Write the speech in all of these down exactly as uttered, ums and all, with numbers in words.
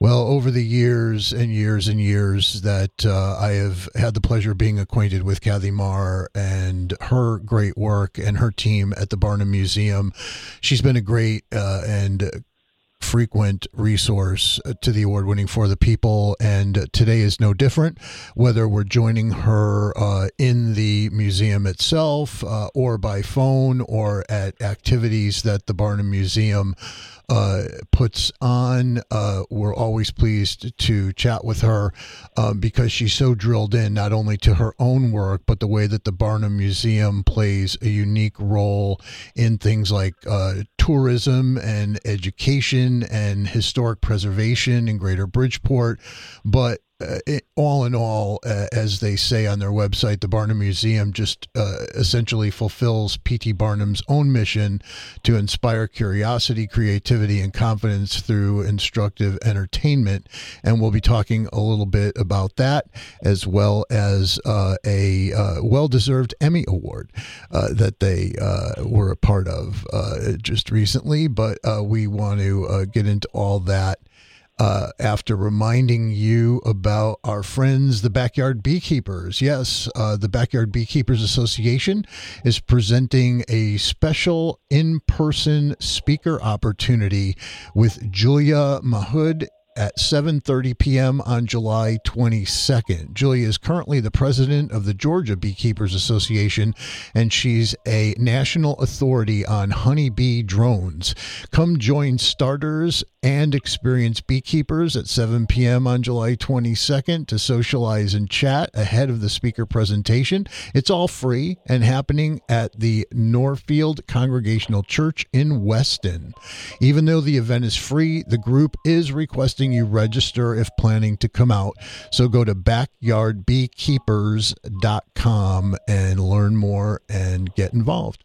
Well, over the years and years and years that uh, I have had the pleasure of being acquainted with Kathy Marr and her great work and her team at the Barnum Museum, she's been a great uh, and frequent resource to the award-winning For the People, and today is no different. Whether we're joining her uh, in the museum itself uh, or by phone or at activities that the Barnum Museum uh, puts on, uh, we're always pleased to chat with her um, because she's so drilled in not only to her own work, but the way that the Barnum Museum plays a unique role in things like uh, tourism and education and historic preservation in Greater Bridgeport. But uh, it, all in all, uh, as they say on their website, the Barnum Museum just uh, essentially fulfills P T Barnum's own mission to inspire curiosity, creativity, and confidence through instructive entertainment. And we'll be talking a little bit about that, as well as uh, a uh, well-deserved Emmy Award uh, that they uh, were a part of uh, just recently. But uh, we want to uh, get into all that Uh, after reminding you about our friends, the Backyard Beekeepers. Yes, uh, the Backyard Beekeepers Association is presenting a special in-person speaker opportunity with Julia Mahood at seven thirty p.m. on July twenty-second. Julia is currently the president of the Georgia Beekeepers Association, and she's a national authority on honeybee drones. Come join starters and experienced beekeepers at seven p.m. on July twenty-second to socialize and chat ahead of the speaker presentation. It's all free and happening at the Norfield Congregational Church in Weston. Even though the event is free, the group is requesting you register if planning to come out. So go to backyard beekeepers dot com and learn more and get involved.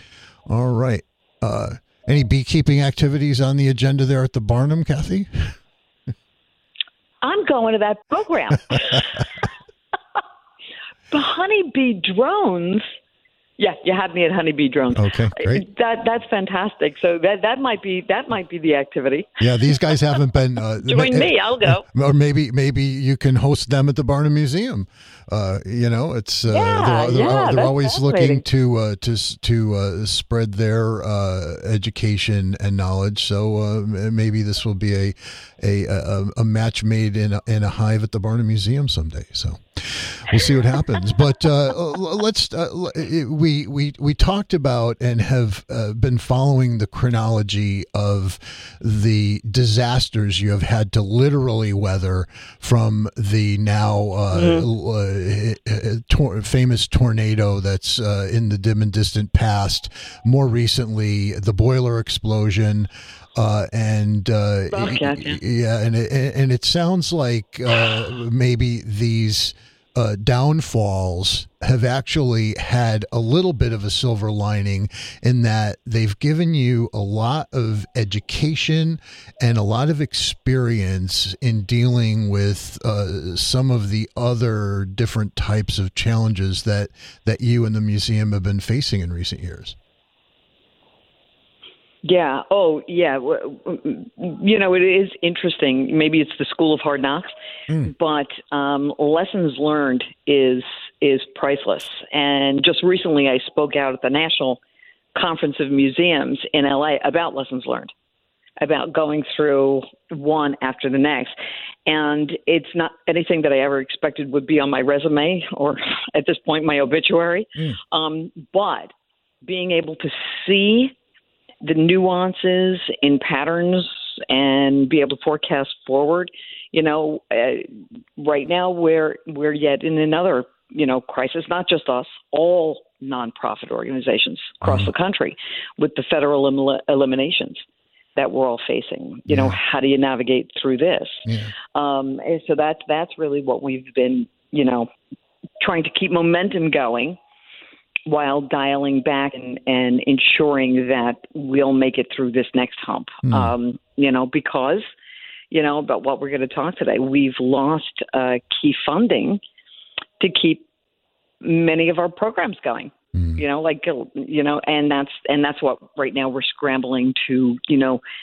All right. Uh, Any beekeeping activities on the agenda there at the Barnum, Kathy? I'm going to that program. The honeybee drones. Yeah, you had me at honeybee drones. Okay, great. That that's fantastic. So that that might be that might be the activity. Yeah, these guys haven't been. Uh, Join me, I'll go. Or maybe maybe you can host them at the Barnum Museum. Uh, you know, it's uh, yeah, they're, they're, yeah, they're always looking to uh, to to uh, spread their uh, education and knowledge. So uh, maybe this will be a a a, a match made in a, in a hive at the Barnum Museum someday. So we'll see what happens. But uh, let's uh, we we we talked about and have uh, been following the chronology of the disasters you have had to literally weather from the now uh, mm-hmm. uh, tor- famous tornado that's uh, in the dim and distant past. More recently, the boiler explosion. Uh, and uh, oh, gotcha. yeah, and it, and it sounds like uh, maybe these uh, downfalls have actually had a little bit of a silver lining in that they've given you a lot of education and a lot of experience in dealing with uh, some of the other different types of challenges that that you and the museum have been facing in recent years. Yeah. Oh, yeah. You know, it is interesting. Maybe it's the school of hard knocks, mm. but um, lessons learned is is priceless. And just recently, I spoke out at the National Conference of Museums in L A about lessons learned, about going through one after the next. And it's not anything that I ever expected would be on my resume or at this point, my obituary. Mm. Um, but being able to see the nuances in patterns and be able to forecast forward, you know, uh, right now we're, we're yet in another, you know, crisis, not just us, all nonprofit organizations across mm-hmm. the country with the federal elim- eliminations that we're all facing. You yeah. know, how do you navigate through this? Yeah. Um, and so that's, that's really what we've been, you know, trying to keep momentum going while dialing back and, and ensuring that we'll make it through this next hump. Mm. Um, you know, because, you know, about what we're going to talk today, we've lost uh, key funding to keep many of our programs going. Mm. You know, like, you know, and that's, and that's what right now we're scrambling to, you know,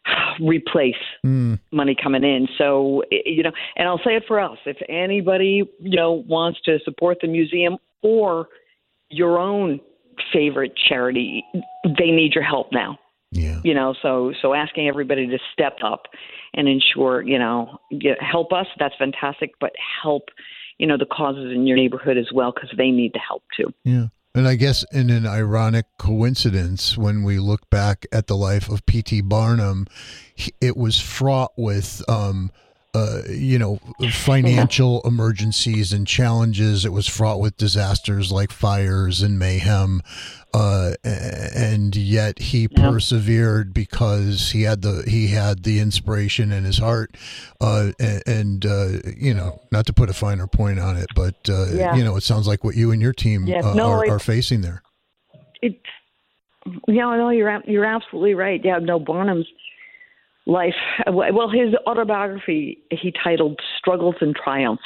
replace mm. money coming in. So, you know, and I'll say it for us, if anybody, you know, wants to support the museum or your own favorite charity, they need your help now. Yeah. You know, so so asking everybody to step up and ensure, you know, help us, that's fantastic, but help, you know, the causes in your neighborhood as well, because they need the help too. Yeah. And I guess in an ironic coincidence, when we look back at the life of P T Barnum, it was fraught with, um, uh, you know, financial yeah. emergencies and challenges. It was fraught with disasters like fires and mayhem. Uh, and yet he yeah. persevered because he had the he had the inspiration in his heart. Uh, and, and uh, you know, not to put a finer point on it, but uh, yeah. you know, it sounds like what you and your team yes. uh, no, are, it, are facing there. It, yeah, no, you're you're absolutely right. Yeah, no, Barnum's life. Well, his autobiography he titled "Struggles and Triumphs."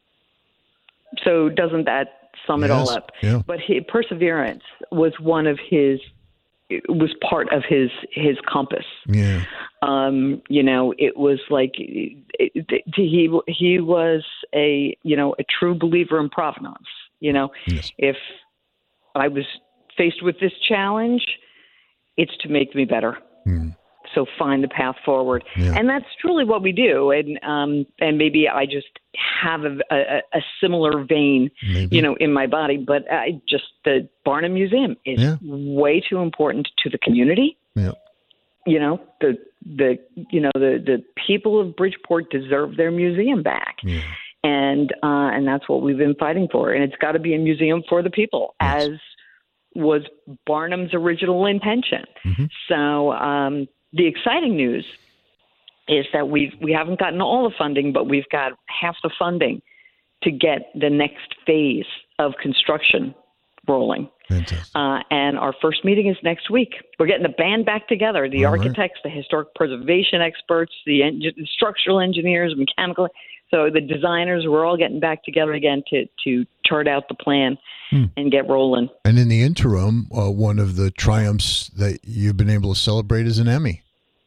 So doesn't that sum it yes. all up? Yeah. But he, perseverance was one of his was part of his his compass. Yeah. Um, you know, it was like it, it, he he was a you know a true believer in provenance. You know, yes. if I was faced with this challenge, it's to make me better. Mm. So find the path forward. Yeah. And that's truly what we do. And um, and maybe I just have a, a, a similar vein, maybe. you know, in my body. But I just the Barnum Museum is yeah. way too important to the community. Yeah. You know, the the you know the, the people of Bridgeport deserve their museum back. Yeah. And uh, and that's what we've been fighting for. And it's got to be a museum for the people, yes. as was Barnum's original intention. Mm-hmm. So um, the exciting news is that we've, we haven't gotten all the funding, but we've got half the funding to get the next phase of construction rolling. Fantastic. Uh, and our first meeting is next week. We're getting the band back together, the all architects, right. the historic preservation experts, the, en- the structural engineers, mechanical. So the designers, we're all getting back together again to, to chart out the plan hmm. and get rolling. And in the interim, uh, one of the triumphs that you've been able to celebrate is an Emmy.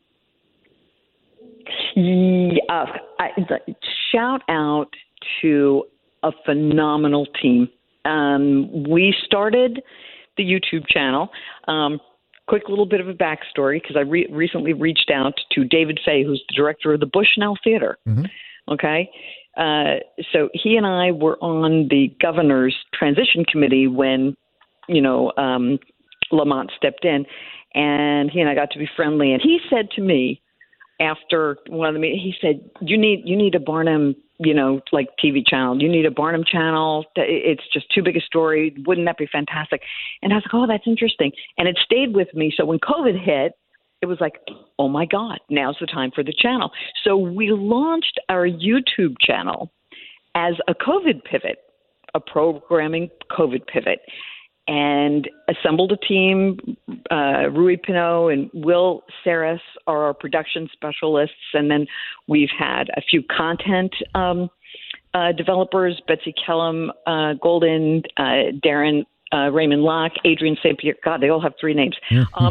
Yeah, uh, I, shout out to a phenomenal team. Um, we started the YouTube channel. Um, quick little bit of a backstory, because I re- recently reached out to David Fay, who's the director of the Bushnell Theater. Mm-hmm. Okay. Uh, so he and I were on the governor's transition committee when, you know, um, Lamont stepped in, and he and I got to be friendly. And he said to me after one of the meetings, he said, you need, you need a Barnum, you know, like T V channel. You need a Barnum channel. It's just too big a story. Wouldn't that be fantastic? And I was like, oh, that's interesting. And it stayed with me. So when COVID hit, it was like, oh, my God, now's the time for the channel. So we launched our YouTube channel as a COVID pivot, a programming COVID pivot, and assembled a team. Uh, Rui Pinot and Will Saris are our production specialists. And then we've had a few content um, uh, developers, Betsy Kellum, uh, Golden, uh, Darren, uh, Raymond Locke, Adrian Saint Pierre. God, they all have three names. Um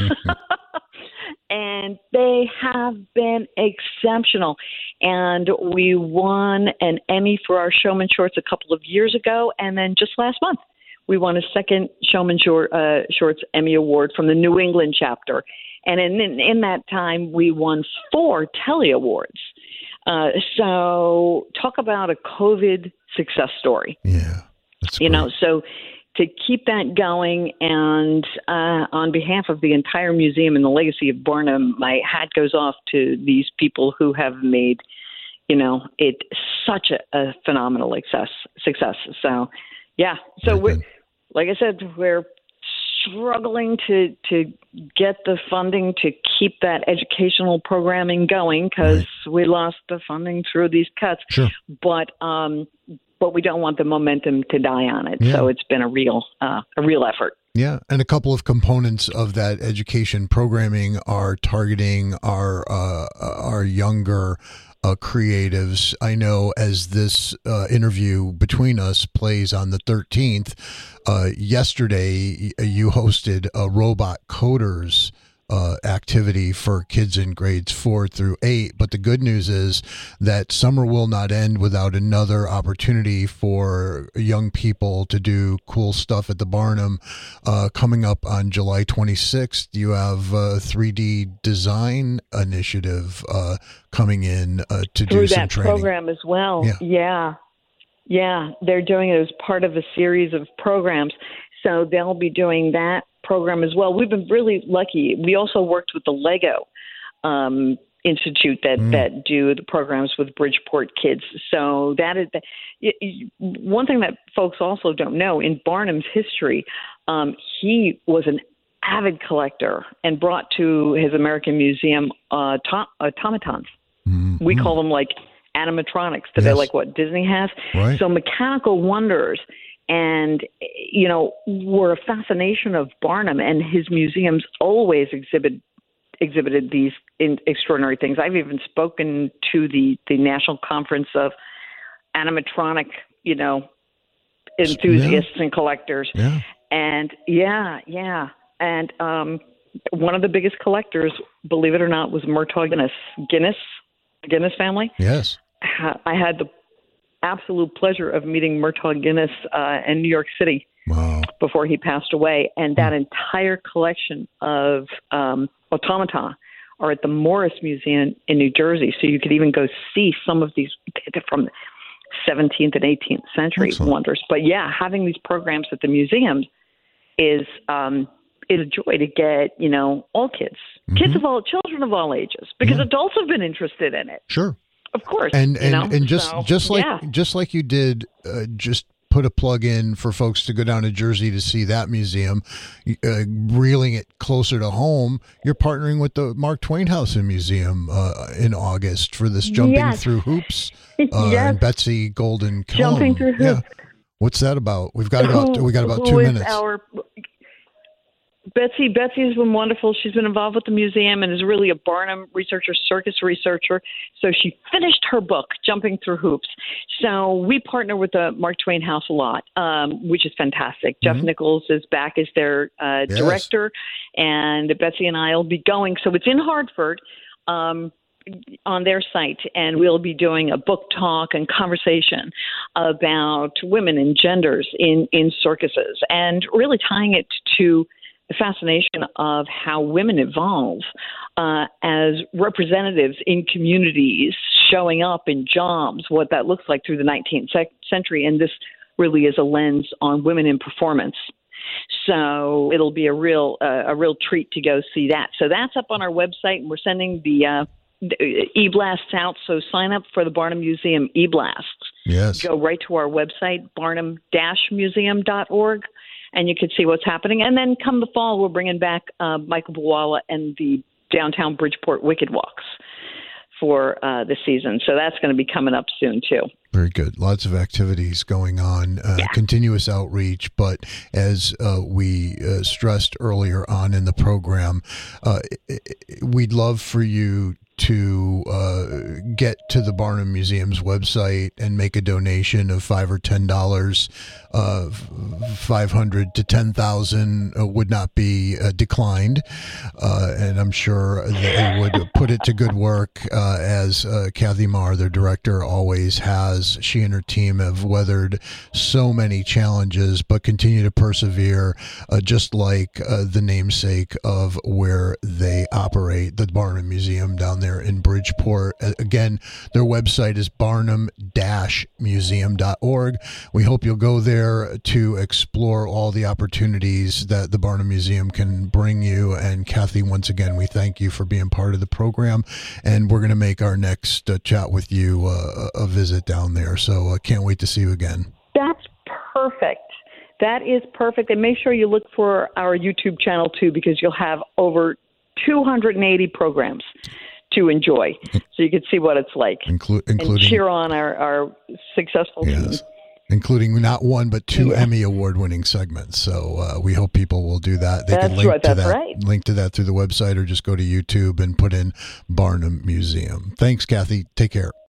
And they have been exceptional. And we won an Emmy for our Showman Shorts a couple of years ago. And then just last month, we won a second Showman Short, uh, Shorts Emmy Award from the New England chapter. And in, in, in that time, we won four Telly Awards. Uh, so talk about a COVID success story. Yeah. That's you great. know, so to keep that going, and uh, on behalf of the entire museum and the legacy of Barnum, my hat goes off to these people who have made, you know, it such a, a phenomenal success. Success. So, yeah. So we're, like I said, we're struggling to to get the funding to keep that educational programming going, because right. we lost the funding through these cuts. Sure. But um, but we don't want the momentum to die on it. Yeah. So it's been a real uh, a real effort. Yeah, and a couple of components of that education programming are targeting our uh, our younger uh, creatives. I know as this uh, interview between us plays on the thirteenth, uh, yesterday you hosted a Robot Coders uh, activity for kids in grades four through eight. But the good news is that summer will not end without another opportunity for young people to do cool stuff at the Barnum. Uh, coming up on July twenty-sixth, you have a three D design initiative uh, coming in uh, to Through do some that training. program as well. Yeah. yeah. Yeah, they're doing it as part of a series of programs. So they'll be doing that program as well. We've been really lucky. We also worked with the Lego um, Institute that, mm. that do the programs with Bridgeport kids. So that is the, one thing that folks also don't know. In Barnum's history, um, he was an avid collector and brought to his American Museum uh, to- automatons. Mm-hmm. We call them like animatronics today, yes. like what Disney has. Right. So mechanical wonders, and, you know, were a fascination of Barnum, and his museums always exhibit, exhibited these in extraordinary things. I've even spoken to the, the National Conference of Animatronic, you know, enthusiasts yeah. and collectors. Yeah. And yeah, yeah. And um, one of the biggest collectors, believe it or not, was Murtaugh Guinness. Guinness, Guinness family. Yes. I had the absolute pleasure of meeting Murtaugh Guinness uh, in New York City wow. before he passed away. And that mm. entire collection of um, automata are at the Morris Museum in New Jersey. So you could even go see some of these from the seventeenth and eighteenth century Excellent. wonders. But yeah, having these programs at the museums is um, is a joy to get, you know, all kids, mm-hmm. kids of all, children of all ages, because yeah. adults have been interested in it. Sure. Of course, and and, you know? and just so, just like yeah. just like you did, uh, just put a plug in for folks to go down to Jersey to see that museum, uh, reeling it closer to home. You're partnering with the Mark Twain House and Museum uh, in August for this jumping yes. through hoops. Uh, yes. and Betsy Golden Killam. Jumping through hoops. Yeah. What's that about? We've got about who, we got about who two is minutes. Our, Betsy, Betsy has been wonderful. She's been involved with the museum and is really a Barnum researcher, circus researcher. So she finished her book, Jumping Through Hoops. So we partner with the Mark Twain House a lot, um, which is fantastic. Mm-hmm. Jeff Nichols is back as their uh, yes. director, and Betsy and I will be going. So it's in Hartford. Um, on their site, and we'll be doing a book talk and conversation about women and genders in, in circuses, and really tying it to the fascination of how women evolve uh, as representatives in communities, showing up in jobs, what that looks like through the nineteenth century. And this really is a lens on women in performance. So it'll be a real uh, a real treat to go see that. So that's up on our website, and we're sending the uh, e-blasts out. So sign up for the Barnum Museum e-blasts. Yes. Go right to our website, barnum dash museum dot org, and you can see what's happening. And then come the fall, we're bringing back uh, Michael Buwala and the Downtown Bridgeport Wicked Walks for uh, the season. So that's going to be coming up soon, too. Very good. Lots of activities going on, uh, yeah. continuous outreach. But as uh, we uh, stressed earlier on in the program, uh, we'd love for you to uh, get to the Barnum Museum's website and make a donation of five or ten dollars. Uh, five hundred to ten thousand uh, would not be uh, declined, uh, and I'm sure they would put it to good work. Uh, as uh, Kathy Marr, their director, always has. She and her team have weathered so many challenges, but continue to persevere, uh, just like uh, the namesake of where they operate, the Barnum Museum down there in Bridgeport. Again, their website is barnum dash museum dot org. We hope you'll go there to explore all the opportunities that the Barnum Museum can bring you. And Kathy, once again, we thank you for being part of the program, and we're going to make our next uh, chat with you uh, a visit down there. So I uh, can't wait to see you again. That's perfect. That is perfect. And make sure you look for our YouTube channel too, because you'll have over two hundred eighty programs to enjoy, so you can see what it's like, Inclu- including and cheer on our, our successful yes. team. Including not one but two yeah. Emmy award-winning segments. So uh, we hope people will do that. They that's can link right, to that's that, right. link to that through the website, or just go to YouTube and put in Barnum Museum. Thanks, Kathy. Take care.